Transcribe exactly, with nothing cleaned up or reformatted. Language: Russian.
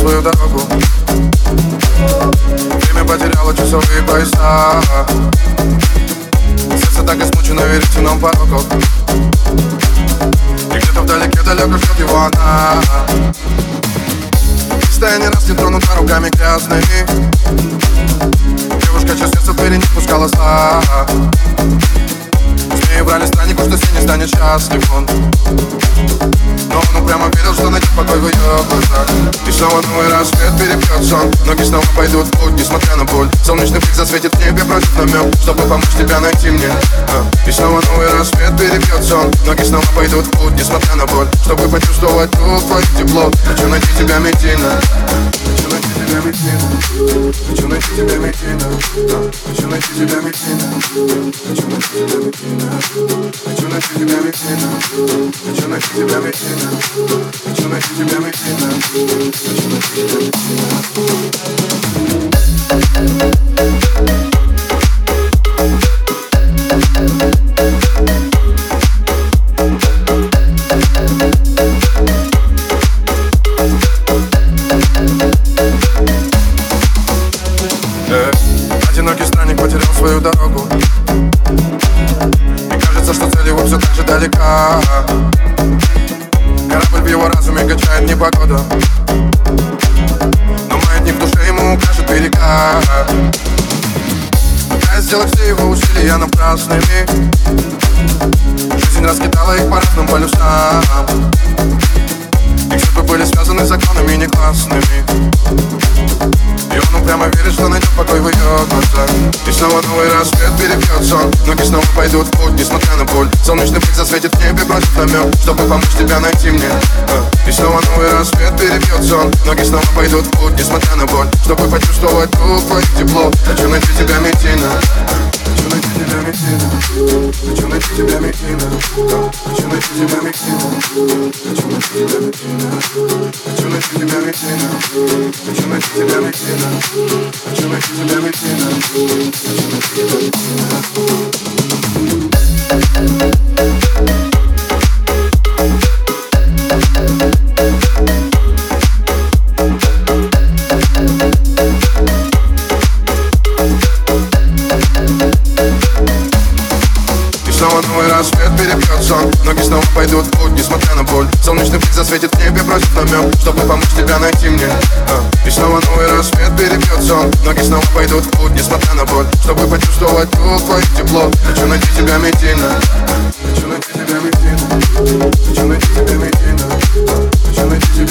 свою дорогу. Время потеряло часовые пояса. Сердце так измучено верить нам пороков. И где-то вдалеке далеко ждет его она. Состояние раз не тронута руками грязными. Девушка честница в двери не пускала зла. С ней брали страннику, что с ней не станет счастлив он. Но он упрямо верил, что найдет покой в ее глазах. И снова новый рассвет перебьет сон. Ноги снова пойдут в путь, несмотря на боль. Солнечный блик засветит в небе, бросит намек, чтобы помочь тебя найти мне. И снова новый рассвет перебьет сон. Ноги снова пойдут в путь, несмотря на боль, чтобы почувствовать тут твое тепло. Хочу найти тебя медийно. Хочу найти тебя медийно. Хочу найти тебя медийно. Хочу найти тебя медийно. Хочу найти тебя медийно. Хочу найти тебя медийно. Хочу найти тебя медийно. Хочу найти тебя медийно. Хочу найти тебя медийно. Одинокий странник потерял свою дорогу. И кажется, что цель его все так же далека. Корабль в его разуме качает непогода. Но маятник в душе ему укажет берега. Пытаясь сделать все его усилия напрасными. Жизнь раскидала их по разным полюсам. Их судьбы были связаны законами негласными. И он упрямо верит, что найдет покой в ее глазах. И снова новый рассвет перебьет сон. Ноги снова пойдут в путь, несмотря на боль. Солнечный блик засветит в небе, бросит намек, чтобы помочь тебя найти мне. И снова новый рассвет перебьет сон. Ноги снова пойдут в путь, несмотря на боль, чтобы почувствовать тут твое тепло. Хочу найти тебя медийно. Хочу найти тебя медийно. Хочу найти тебя медийно. Хочу найти тебя медийно. Хочу найти тебя медийно. Хочу найти тебя медийно. Хочу найти тебя медийно. Хочу найти тебя медийно. Хочу найти тебя медийно. Снова новый рассвет перебьет сон. Ноги снова пойдут в путь, несмотря на боль. Солнечный блик засветит в небе, бросит намек, чтобы помочь тебя найти мне. И снова новый рассвет перебьет сон. Ноги снова пойдут в путь, несмотря на боль, чтобы почувствовать тут твое тепло. Хочу найти тебя медийно. Хочу найти тебя медийно. Хочу найти тебя медийно. Хочу найти тебя